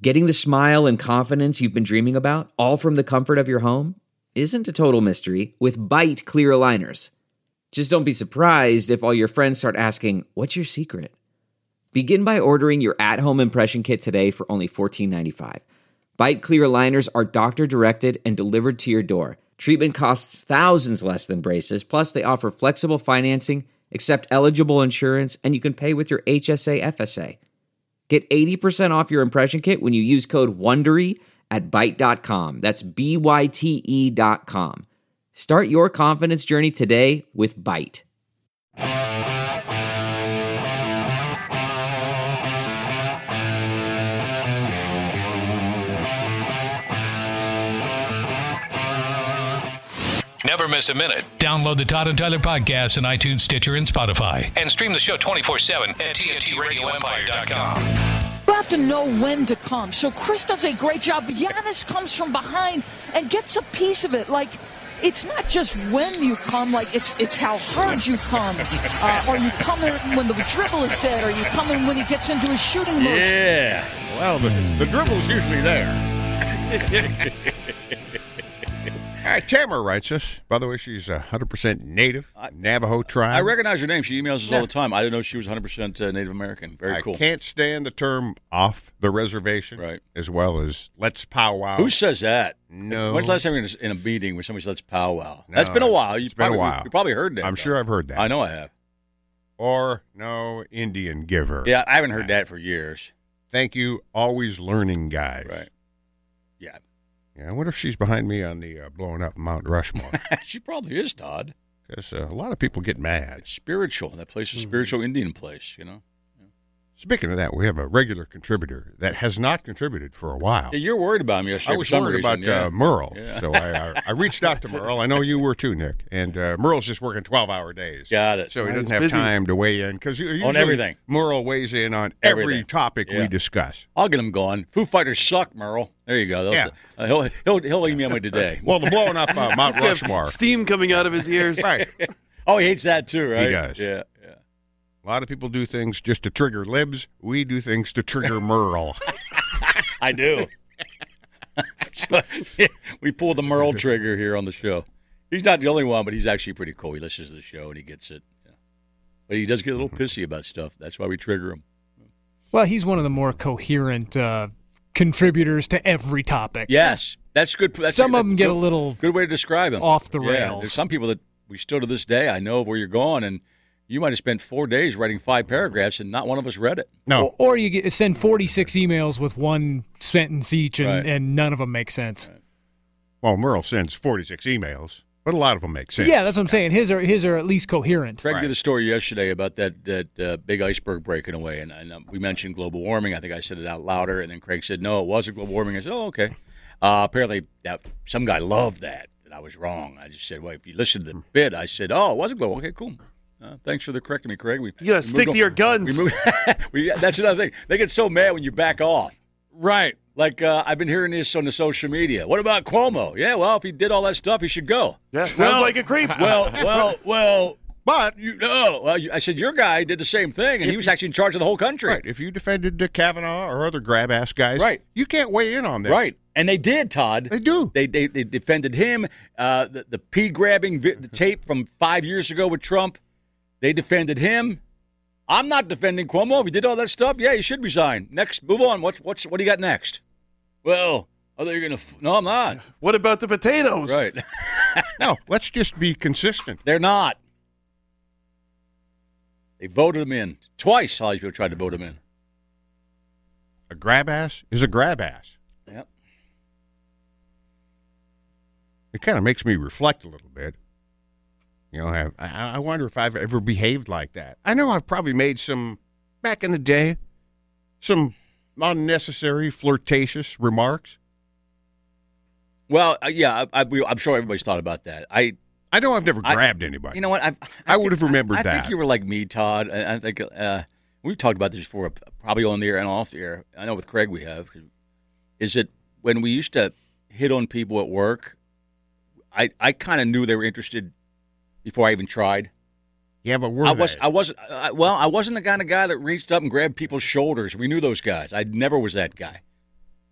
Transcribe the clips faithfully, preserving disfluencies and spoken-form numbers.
Getting the smile and confidence you've been dreaming about, all from the comfort of your home, isn't a total mystery with Byte clear aligners. Just don't be surprised if all your friends start asking, "What's your secret?" Begin by ordering your at-home impression kit today for only fourteen ninety-five. Byte clear aligners are doctor-directed and delivered to your door. Treatment costs thousands less than braces, plus they offer flexible financing, accept eligible insurance, and you can pay with your H S A F S A. Get eighty percent off your impression kit when you use code WONDERY at byte dot com. That's B Y T E dot com. Start your confidence journey today with Byte. Never miss a minute. Download the Todd and Tyler podcast on iTunes, Stitcher, and Spotify. And stream the show twenty-four seven at T N T radio empire dot com. You have to know when to come. So Chris does a great job. Giannis comes from behind and gets a piece of it. Like, it's not just when you come, like it's it's how hard you come. Uh, are you coming when the dribble is dead? Are you coming when he gets into his shooting motion? Yeah. Well, the, the dribble's usually there. All right, Tamara writes us. By the way, she's one hundred percent native, Navajo tribe. I recognize her name. She emails us Yeah. all the time. I didn't know she was one hundred percent uh, Native American. Very I cool. can't stand the term off the reservation, Right. as well as let's powwow. Who says that? No. When's the last time you were in a, in a meeting where somebody said let's powwow? No, That's been a while. it's You've been a probably, while. You probably heard that. I'm though. sure I've heard that. I know I have. Or no Indian giver. Yeah, I haven't heard that for years. Thank you, always learning guys. Right. Yeah. Yeah, I wonder if she's behind me on the uh, blowing up Mount Rushmore. She probably is, Todd. Because uh, a lot of people get mad. It's spiritual. That place is a spiritual Indian place, you know? Speaking of that, we have a regular contributor that has not contributed for a while. Yeah, you're worried about him yesterday I was for some worried reason. about yeah. uh, Merle, Yeah. so I, I, I reached out to Merle. I know you were too, Nick. And uh, Merle's just working twelve-hour days. Got it. So he He's doesn't have busy. time to weigh in. Because On everything. Merle weighs in on every Everything. topic Yeah. we discuss. I'll get him going. Foo Fighters suck, Merle. There you go. Those- Yeah. Uh, he'll, he'll, he'll email me today. Well, the blowing up uh, Mount Rushmore. Steam coming out of his ears. Right. Oh, he hates that too, right? He does. Yeah, yeah. A lot of people do things just to trigger libs. We do things to trigger Merle. I do. So, we pull the Merle trigger here on the show. He's not the only one, but he's actually pretty cool. He listens to the show and he gets it. Yeah. But he does get a little pissy about stuff. That's why we trigger him. Well, he's one of the more coherent uh, contributors to every topic. Yes, that's good. That's Some a, of them get good, a little good way to describe him. off the Yeah, rails. there's some people that we still to this day. I know where you're going, and you might have spent four days writing five paragraphs, and not one of us read it. No. Or, or you get, send forty-six emails with one sentence each, and, Right. and none of them make sense. Right. Well, Merle sends forty-six emails, but a lot of them make sense. Yeah, that's what I'm saying. His are his are at least coherent. Craig Right. did a story yesterday about that that uh, big iceberg breaking away, and, and um, we mentioned global warming. I think I said it out louder, and then Craig said, "No, it wasn't global warming." I said, "Oh, okay." Uh, apparently, that some guy loved that, and I was wrong. I just said, "Well, if you listen to the bit," I said, "Oh, it wasn't global." Okay, cool. Uh, thanks for the correcting me, Craig. We, You gotta we stick moved to on- your guns. We moved, we, that's another thing. They get so mad when you back off. Right. Like, uh, I've been hearing this on the social media. What about Cuomo? Yeah, well, if he did all that stuff, he should go. Yeah, sounds Well- like a creep. Well, well, well, But, you know, well, you, I said, your guy did the same thing, and he was actually in charge of the whole country. right, if you defended uh, Kavanaugh or other grab-ass guys, Right. you can't weigh in on this. Right. And they did, Todd. They do. They they, they defended him. Uh, the, the pea-grabbing vi- the tape from five years ago with Trump, they defended him. I'm not defending Cuomo. If he did all that stuff, yeah, he should resign. Next, move on. What's what's what do you got next? Well, I thought you were going to – no, I'm not. What about the potatoes? Right. No, let's just be consistent. They're not. They voted him in. Twice all these people tried to vote him in. A grab-ass is a grab-ass. Yep. It kind of makes me reflect a little bit. You know, have, I, I wonder if I've ever behaved like that. I know I've probably made some, back in the day, some unnecessary, flirtatious remarks. Well, uh, yeah, I, I, we- I'm sure everybody's thought about that. I, I know I've never I- grabbed anybody. you know what? I, I would have think- remembered I, I that. think you were like me, Todd. I, I think uh, we've talked about this before, probably on the air and off the air. I know with Craig we have. Is it when we used to hit on people at work? I, I kind of knew they were interested before I even tried. Yeah, but were I was they? I wasn't I, well. I wasn't the kind of guy that reached up and grabbed people's shoulders. We knew those guys. I never was that guy.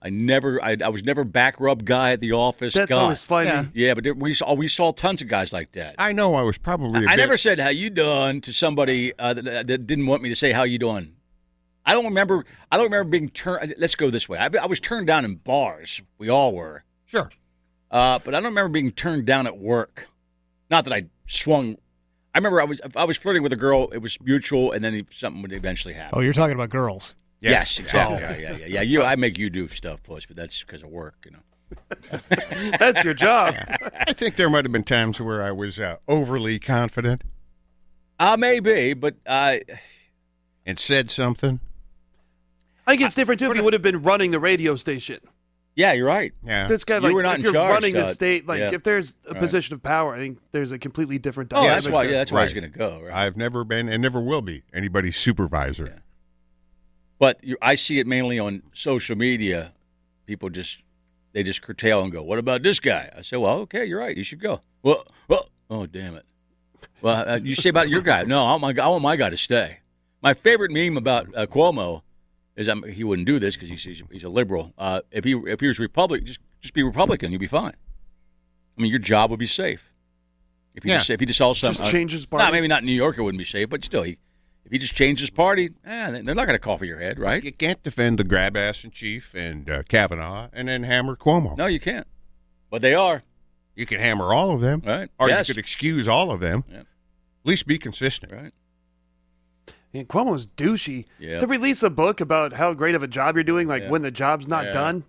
I never, I, I was never back rub guy at the office. That's guy. always slimy. Yeah. Yeah, but there, we saw we saw tons of guys like that. I know I was probably. A I bit, never said how you doing to somebody uh, that, that didn't want me to say how you doing. I don't remember. I don't remember being turned. Let's go this way. I, I was turned down in bars. We all were. Sure. Uh, but I don't remember being turned down at work. Not that I swung. I remember I was I was flirting with a girl. It was mutual, and then something would eventually happen. Oh, you're talking about girls. Yeah. Yes, exactly. Oh. Yeah, yeah, yeah, yeah. You, I make you do stuff, Puss, but that's because of work, you know. That's your job. I think there might have been times where I was uh, overly confident Uh, maybe, but uh, and said something. I think it's different too if you would have been running the radio station. yeah, you're right. Yeah. This guy, You like, were not if in you're charge, running the Todd. state, like Yeah. if there's a Right. position of power, I think there's a completely different Oh, dynamic. that's why. there. Yeah, that's where I was Right. going to go. Right? I've never been and never will be anybody's supervisor. Yeah. But you, I see it mainly on social media. People just they just curtail and go, "What about this guy?" I say, "Well, okay, you're right. You should go." Well, well, oh damn it. Well, uh, you say about your guy. No, I want my I want my guy to stay. My favorite meme about uh, Cuomo is um, he wouldn't do this because he's, he's he's a liberal. Uh, if he if he was Republican, just just be Republican, you'd be fine. I mean, your job would be safe. If he Yeah. just if he just all some Just changes No, parties? maybe not in New York. It wouldn't be safe, but still, he if he just changed his party, eh, they're not going to call for your head, right? You can't defend the grab ass in chief and uh, Kavanaugh and then hammer Cuomo. No, you can't. But they are. You can hammer all of them, Right. or Yes. you could excuse all of them. Yeah. At least be consistent. Right. And Cuomo's douchey. Yeah. To release a book about how great of a job you're doing, like Yeah. when the job's not Yeah. done.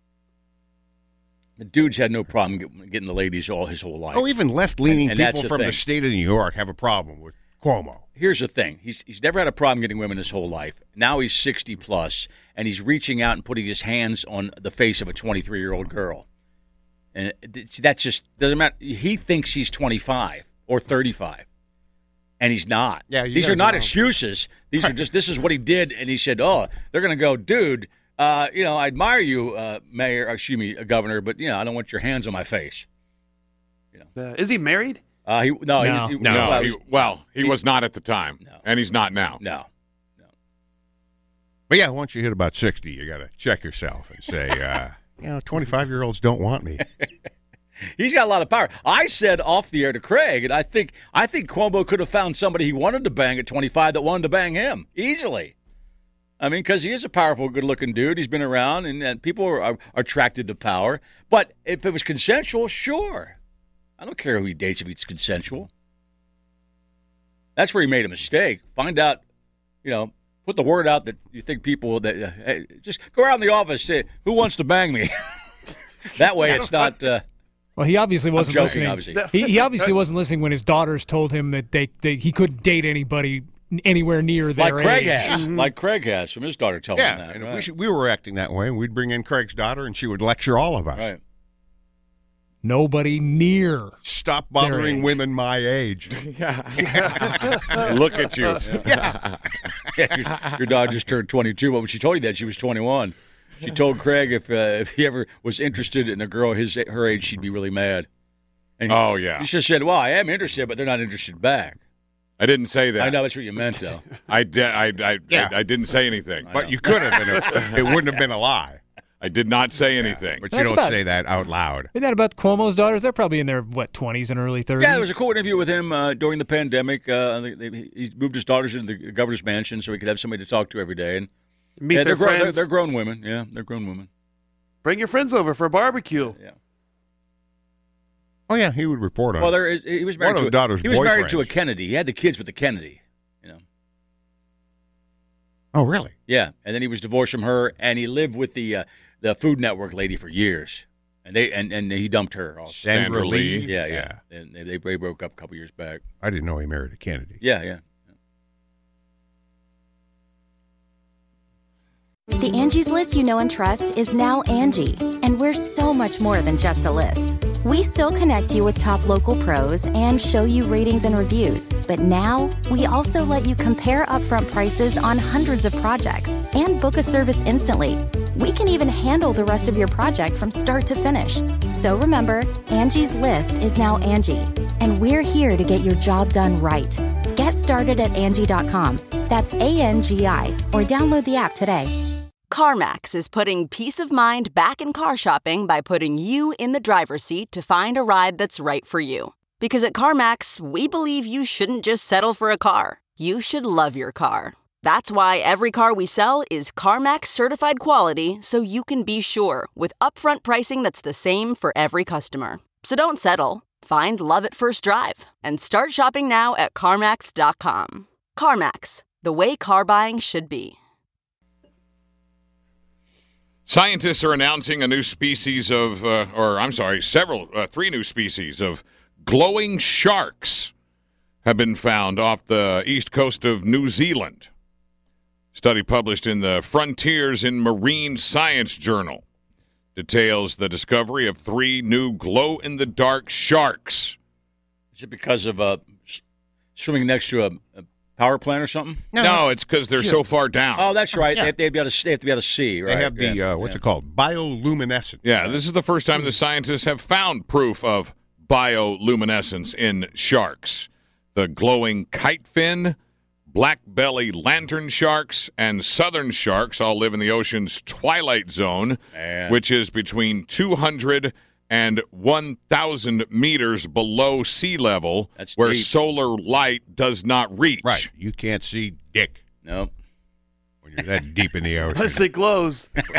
The dude's had no problem get- getting the ladies all his whole life. Oh, even left-leaning And- and that's people the from the thing. state of New York have a problem with Cuomo. Here's the thing: he's he's never had a problem getting women his whole life. Now he's sixty plus, and he's reaching out and putting his hands on the face of a twenty-three year old girl, and it- that just doesn't matter. He thinks he's twenty-five or thirty-five, and he's not. Yeah, you these gotta are not go. excuses. These are just this is what he did, and he said, "Oh, they're going to go, dude. Uh, you know, I admire you, uh, Mayor. Excuse me, uh, Governor, but you know, I don't want your hands on my face." Uh, is he married? Uh, he no, No. he, he, No, well, he, well, he, he- was not at the time, No. and he's not now. no. But yeah, once you hit about sixty, you got to check yourself and say, uh, you know, twenty-five-year-olds don't want me. He's got a lot of power. I said off the air to Craig, and I think I think Cuomo could have found somebody he wanted to bang at twenty-five that wanted to bang him easily. I mean, because he is a powerful, good-looking dude. He's been around, and, and people are, are attracted to power. But if it was consensual, sure. I don't care who he dates if it's consensual. That's where he made a mistake. Find out, you know, put the word out that you think people that uh, hey, just go around the office, say who wants to bang me. That way, it's not. Uh, Well, he obviously I'm wasn't joking, listening. obviously. He, he obviously wasn't listening when his daughters told him that they, they he couldn't date anybody anywhere near their Like Craig age. has, like Craig has from his daughter telling Yeah, him that. and if right. we, should, we were acting that way, we'd bring in Craig's daughter, and she would lecture all of us. Right. Nobody near. Stop Their bothering age. women my age. Look at you. Yeah, your, your daughter just turned twenty-two, but when she told you that, she was twenty-one. She told Craig if uh, if he ever was interested in a girl his her age, she'd be really mad. And he, Oh, yeah. He just said, "Well, I am interested, but they're not interested back." I didn't say that. I know that's what you meant, though. I, di- I, I, Yeah. I, I didn't say anything. But you could have, and it, it wouldn't have been a lie. I did not say anything. But you That's don't about- say that out loud. Isn't that about Cuomo's daughters? They're probably in their, what, twenties and early thirties? Yeah, there was a cool interview with him uh, during the pandemic. Uh, they, they, he moved his daughters into the governor's mansion so he could have somebody to talk to every day. And Meet yeah, their they're, grown, they're, friends. they're grown women. Yeah, they're grown women. Bring your friends over for a barbecue. Yeah. Oh, yeah, he would report on Well, it. there is, he was One married of to the a, daughter's he was married to a boyfriends. Kennedy. He had the kids with the Kennedy. You know. Oh, really? Yeah, and then he was divorced from her, and he lived with the uh, the Food Network lady for years, and they and, and he dumped her. Also. Sandra Lee. Yeah, yeah, and they, they broke up a couple years back. I didn't know he married a Kennedy. Yeah, yeah. The Angie's List you know and trust is now Angie, and we're so much more than just a list. We still connect you with top local pros and show you ratings and reviews, but now we also let you compare upfront prices on hundreds of projects and book a service instantly. We can even handle the rest of your project from start to finish. So remember, Angie's List is now Angie, and we're here to get your job done right. Get started at Angie dot com. That's A N G I, or download the app today. CarMax is putting peace of mind back in car shopping by putting you in the driver's seat to find a ride that's right for you. Because at CarMax, we believe you shouldn't just settle for a car. You should love your car. That's why every car we sell is CarMax certified quality, so you can be sure with upfront pricing that's the same for every customer. So don't settle. Find love at first drive and start shopping now at CarMax dot com. CarMax, the way car buying should be. Scientists are announcing a new species of, uh, or I'm sorry, several, uh, three new species of glowing sharks have been found off the east coast of New Zealand. Study published in the Frontiers in Marine Science journal details the discovery of three new glow-in-the-dark sharks. Is it because of uh, swimming next to a, a power plant or something? No, no it's because they're so far down. Oh, that's right. Yeah. They, have, they, have to be able to, they have to be able to see, right? They have the, yeah. uh, what's yeah. it called, bioluminescence. Yeah, this is the first time the scientists have found proof of bioluminescence in sharks. The glowing kite fin, black belly lantern sharks, and southern sharks all live in the ocean's twilight zone, Man. which is between two hundred and one thousand meters below sea level, That's where deep. solar light does not reach. Right. You can't see dick No. when you're that deep in the ocean. Unless it glows. Is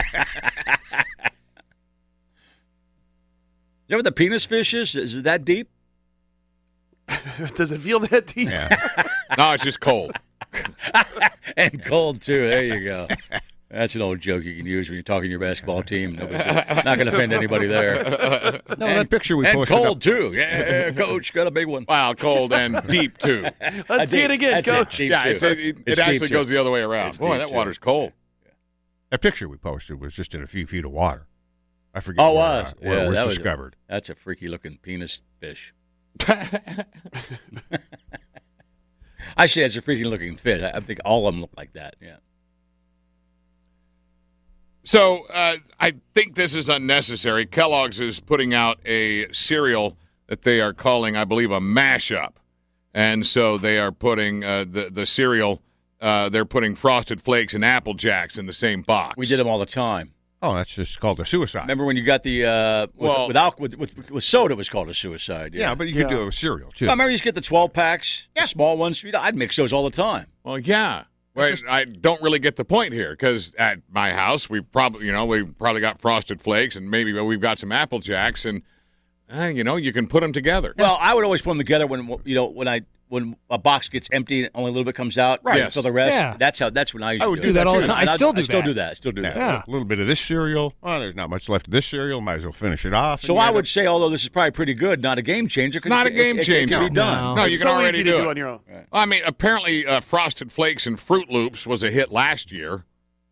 that what the penis fish is? Is it that deep? Does it feel that deep? Yeah. No, it's just cold. And cold, too. There you go. That's an old joke you can use when you're talking to your basketball team. Nobody's not going to offend anybody there. No, that picture we And posted cold, up- too. Yeah, Coach, got a big one. Wow, cold and deep, too. Let's see it again, That's Coach. Deep, Yeah, too. it's, it, it It's actually deep, goes too. the other way around. It's Boy, deep, that too. water's cold. That picture we posted was just in a few feet of water. I forget Oh, it where, was. uh, where Yeah, it was that was a- discovered. That's a freaky-looking penis fish. I say it's a freaky-looking fish. I I think all of them look like that, yeah. So uh, I think this is unnecessary. Kellogg's is putting out a cereal that they are calling, I believe, a mashup. And so they are putting uh, the, the cereal, uh, they're putting Frosted Flakes and Apple Jacks in the same box. We did them all the time. Oh, that's just called a suicide. Remember when you got the uh, with, Well- with, al- with, with with soda? It was called a suicide. Yeah, Yeah, but you could do a cereal, too. I remember you used to get the twelve packs, the small ones. You know, I'd mix those all the time. Well, yeah. Well, I don't really get the point here because at my house, we've probably, you know, we've probably got Frosted Flakes and maybe we've got some Apple Jacks and, uh, you know, you can put them together. Well, I would always put them together when you know when I when a box gets empty and only a little bit comes out. Right. Yes. For the rest, Yeah. that's how. That's when I used I to would do, do it. that all the too. time. I And still do I still that. do that. I still do Yeah. that. Yeah. A little bit of this cereal. Oh, there's not much left of this cereal. Might as well finish it off. So And you I end would up- say, although this is probably pretty good, not a game changer. 'cause Not it- a game it- it- changer. It can be done. No. No, you It's can so already easy to do do it. on your own. I mean, apparently uh, Frosted Flakes and Fruit Loops was a hit last year.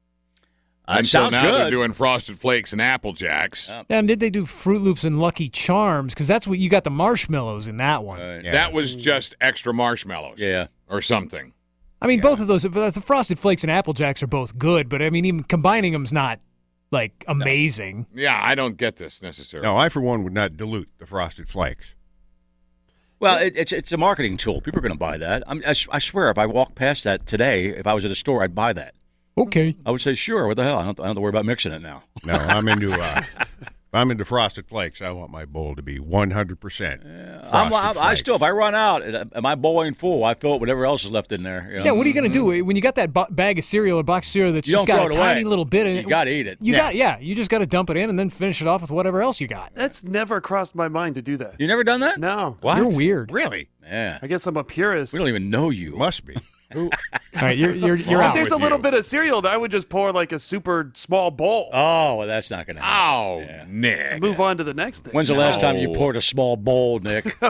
Uh, And so sounds now they're good. doing Frosted Flakes and Apple Jacks. Yeah. Yeah, and did they do Fruit Loops and Lucky Charms? Because that's what you got the marshmallows in that one. Right. Yeah. That was just extra marshmallows. Yeah. Or something. I mean, both of those, the Frosted Flakes and Apple Jacks are both good, but I mean, even combining them's not like amazing. Yeah, I don't get this necessarily. No, I, for one, would not dilute the Frosted Flakes. Well, it, it's it's a marketing tool. People are going to buy that. I'm, I, s- I swear, if I walked past that today, if I was at a store, I'd buy that. Okay. I would say, sure. What the hell? I don't, I don't have to worry about mixing it now. No, I'm into uh, if I'm into Frosted Flakes. I want my bowl to be one hundred percent. I'm, I'm, I still, if I run out, and uh, my bowl ain't full, I fill it whatever else is left in there. You know? Yeah, what are you going to do when you got that bo- bag of cereal or box of cereal that's You just don't got throw a it tiny away. little bit in You it? gotta eat it. You Yeah. got yeah, you just got to dump it in and then finish it off with whatever else you got. That's never crossed my mind to do that. You never done that? No. You're weird. Really? Yeah. I guess I'm a purist. We don't even know you. Must be. Who? All right, you're you're you're If out. there's a with little you. bit of cereal, I would just pour like a super small bowl. Oh, well, that's not going to happen. Oh, Nick. Move on to the next thing. When's the last time you No. poured a small bowl, Nick?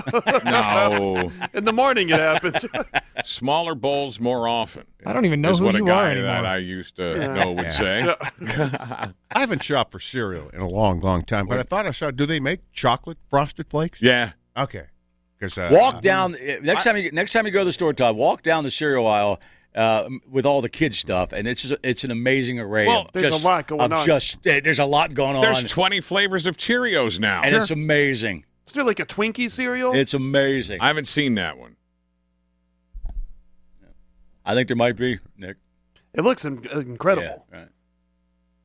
No. In the morning it happens. Smaller bowls more often. I don't even know is who what you a guy are anymore. that I used to Yeah. know would Yeah. say. I haven't shopped for cereal in a long, long time, but I thought I saw. Do they make chocolate Frosted Flakes? Yeah. Okay. Because uh, Walk down uh, next time you next time you go to the store, Todd. Walk down the cereal aisle uh, with all the kids stuff, and it's it's an amazing array. Well, of there's just, a lot going of on. Just uh, there's a lot going on. There's twenty flavors of Cheerios now. and it's amazing. Is there like a Twinkie cereal? It's amazing. I haven't seen that one. I think there might be, Nick. it looks in- incredible. Yeah, right.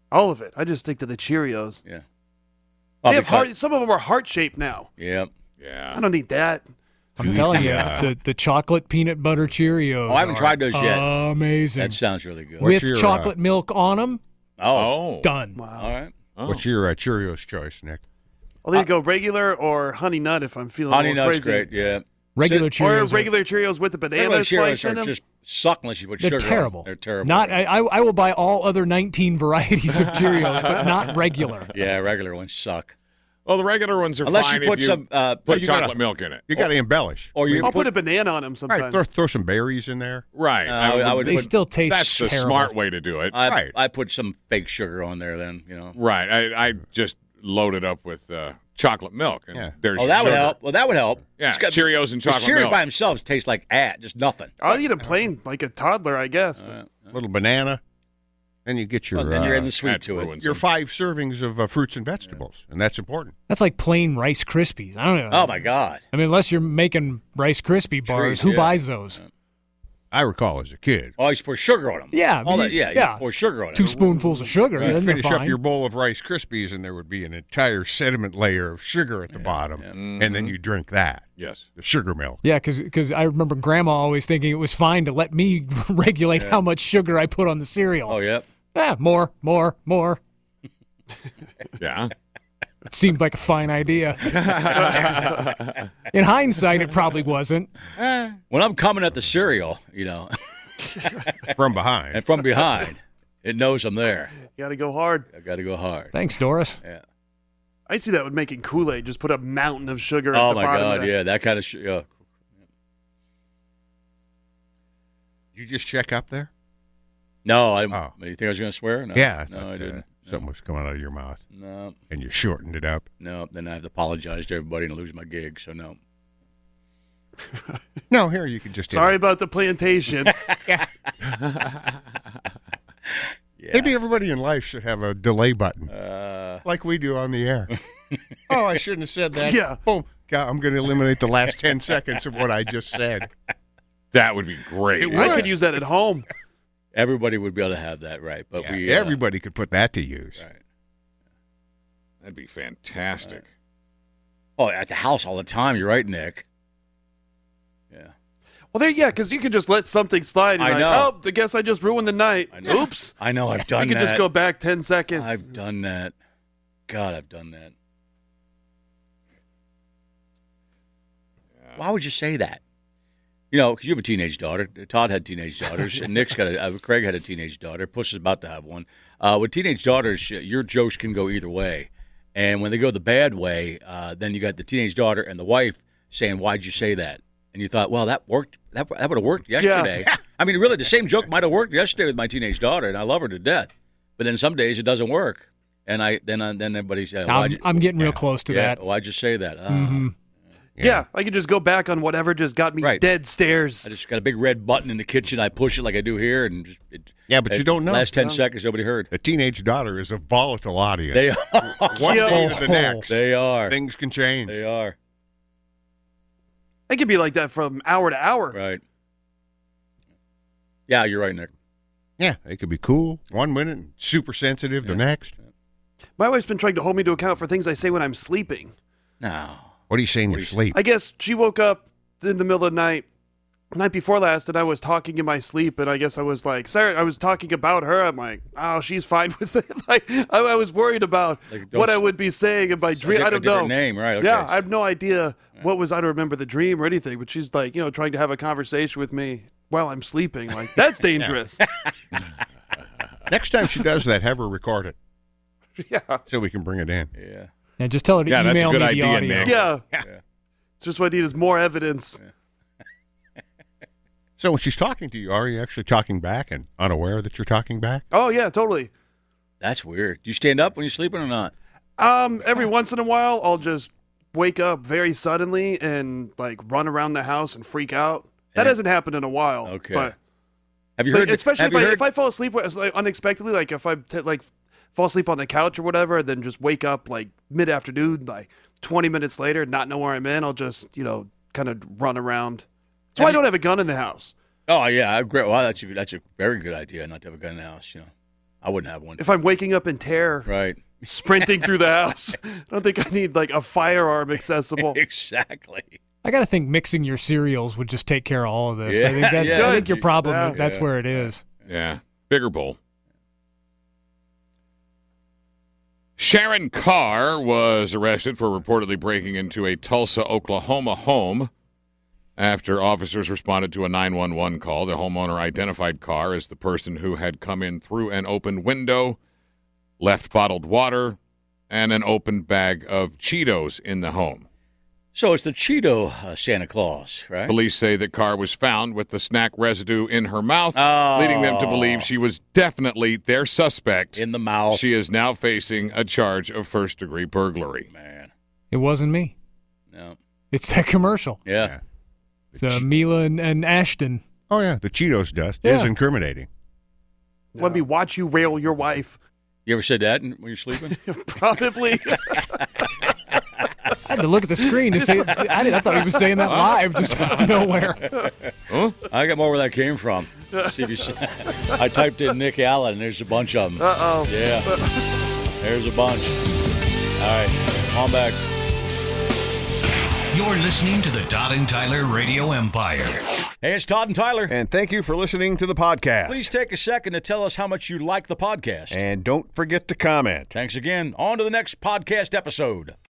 All of it. I just stick to the Cheerios. Yeah. They Oh, have because- heart, some of them are heart-shaped now. Yeah. Yeah. I don't need that. I'm telling you, Yeah. the, the chocolate peanut butter Cheerios. Oh, I haven't are tried those yet. Amazing. That sounds really good. With your, uh, chocolate milk on them, Oh. done. Wow. All right. Oh. What's your uh, Cheerios choice, Nick? I'll either go regular or Honey Nut if I'm feeling Honey a little Nut's crazy. great, yeah. Regular Or Cheerios. are- regular Cheerios with the banana Regular slice Cheerios in are them. just suck unless you put They're sugar on terrible. them. They're terrible. Not. I, I I will buy all other nineteen varieties of Cheerios, but not regular. Yeah, regular ones suck. Well, the regular ones are Unless fine you put if you some, uh, put you chocolate gotta- milk in it. You got to embellish. Or you I'll put, put a banana on them Right, sometimes. throw, throw some berries in there. Right. Uh, I would They put- still taste That's the terrible. smart way to do it. I, Right. I put some fake sugar on there then, you know. right. I, I just load it up with uh, chocolate milk. And Yeah. There's Oh, your that would sugar. help. Well, that would help. Yeah, It's got- Cheerios and chocolate Cheerios milk. by themselves taste like at just nothing. I'll eat them plain like a toddler, I guess. but- A little banana. Then you get your Well, then you're uh, in the sweet that to it. ruins your them. five servings of uh, fruits and vegetables, and that's important. That's like plain Rice Krispies. I don't know. Oh my God! I mean, unless you're making Rice Krispie bars, Trees, who yeah. buys those? I recall as a kid. Oh, you just pour sugar on them. Yeah, All you- that, yeah, yeah. You pour sugar on it. Two spoonfuls of sugar, You'd then they're finish up fine. your bowl of Rice Krispies, and there would be an entire sediment layer of sugar at the bottom, and then you drink that, Yes. the sugar milk. Yeah, because I remember Grandma always thinking it was fine to let me regulate how much sugar I put on the cereal. Oh yeah. Ah, more, more, more. Yeah. It seemed like a fine idea. In hindsight, it probably wasn't. When I'm coming at the cereal, you know, From behind. and from behind, it knows I'm there. You got to go hard. I got to go hard. Thanks, Doris. Yeah. I used to do that with making Kool-Aid. Just put a mountain of sugar at Oh the my bottom God! of it. Yeah, that kind of. Sh- yeah. You just check up there? No, I. Oh. You think I was going to swear? No, yeah. I No, thought, I uh, didn't. something was coming out of your mouth, No, and you shortened it up. no. Then I have to apologize to everybody and lose my gig. So no. No, here you can just. Sorry about the plantation. Yeah. Maybe everybody in life should have a delay button, Uh, like we do on the air. Oh, I shouldn't have said that. Yeah. Boom. God, I'm going to eliminate the last ten seconds of what I just said. That would be great. I could use that at home. everybody would be able to have that, right? But Yeah, we. Uh, everybody could put that to use. Right. That'd be fantastic. Oh, at the house all the time. You're right, Nick. Yeah. Well, there, yeah, because you could just let something slide. And I like, know. Oh, I guess I just ruined the night. I know. Oops. I know. I've done You could that. just go back ten seconds. I've done that. God, I've done that. Why would you say that? You know, because you have a teenage daughter. Todd had teenage daughters, and Nick's got a. Uh, Craig had a teenage daughter. Puss is about to have one. Uh, with teenage daughters, your jokes can go either way, and when they go the bad way, uh, then you got the teenage daughter and the wife saying, "Why'd you say that?" And you thought, "Well, that worked. That that would have worked yesterday." I mean, really, the same joke might have worked yesterday with my teenage daughter, and I love her to death. But then some days it doesn't work, and I then I, then everybody's. Uh, I'm, why'd you, I'm getting real close to yeah, that. why'd you say that? Ah. Mhm. yeah. I could just go back on whatever just got me Right. dead stairs. I just got a big red button in the kitchen. I push it like I do here, and just, it, Yeah, but you it- don't know. Last ten seconds, nobody heard. A teenage daughter is a volatile audience. They are. One Yeah. day to the next, They are. things can change. They are. It could be like that from hour to hour. Right. Yeah, you're right, Nick. Yeah, they could be cool one minute and super sensitive the next. My wife's been trying to hold me to account for things I say when I'm sleeping. No. What are you saying in your sleep? I guess she woke up in the middle of the night, night before last, and I was talking in my sleep, and I guess I was like, Sarah, I was talking about her. I'm like, oh, she's fine with it. Like, I, I was worried about Like, don't what I s- would be saying in my dream. di- I a don't know. different name, right, okay. Yeah, I have no idea what was. I don't remember the dream or anything, but she's like, you know, trying to have a conversation with me while I'm sleeping. Like, that's dangerous. Next time she does that, have her record it yeah. so we can bring it in. Yeah. And just tell her to Yeah, that's a email good me idea, the audio. Nick. Yeah. Yeah. It's just what I need is more evidence. So when she's talking to you, are you actually talking back and unaware that you're talking back? Oh, yeah, totally. That's weird. Do you stand up when you're sleeping or not? Um, every once in a while, I'll just wake up very suddenly and like run around the house and freak out. That And- hasn't happened in a while. Okay. But Have you like, heard? especially have if you I heard, if I fall asleep like, unexpectedly, like if I t- like fall asleep on the couch or whatever, and then just wake up like mid afternoon, like twenty minutes later, not know where I'm in, I'll just you know kind of run around. That's why Have I you- don't have a gun in the house. Oh yeah, I agree. Well, that's a, that's a very good idea. Not to have a gun in the house. You know. I wouldn't have one. If I'm waking up in terror, Right. sprinting through the house, I don't think I need like a firearm accessible. Exactly. I got to think mixing your cereals would just take care of all of this. Yeah, I think that's yeah. I think your problem. Yeah. That's Yeah. where it is. Yeah, bigger bowl. Sharon Carr was arrested for reportedly breaking into a Tulsa, Oklahoma home after officers responded to a nine one one call. The homeowner identified Carr as the person who had come in through an open window, left bottled water, and an open bag of Cheetos in the home. So it's the Cheeto uh, Santa Claus, right? Police say that Carr was found with the snack residue in her mouth, Oh. leading them to believe she was definitely their suspect. In the mouth. She is now facing a charge of first-degree burglary. Man. It wasn't me. No. It's that commercial. Yeah. It's uh, Mila and, and Ashton. Oh, yeah. The Cheetos dust Yeah. is incriminating. Let me watch you rail your wife. You ever said that when you're sleeping? Probably. I had to look at the screen to see. I, did, I thought he was saying that live, just out of nowhere. Huh? I got more where that came from. See if you see. I typed in Nick Allen, and there's a bunch of them. Uh-oh. Yeah. There's a bunch. All right. On back. You're listening to the Todd and Tyler Radio Empire. Hey, it's Todd and Tyler. And thank you for listening to the podcast. Please take a second to tell us how much you like the podcast. And don't forget to comment. Thanks again. On to the next podcast episode.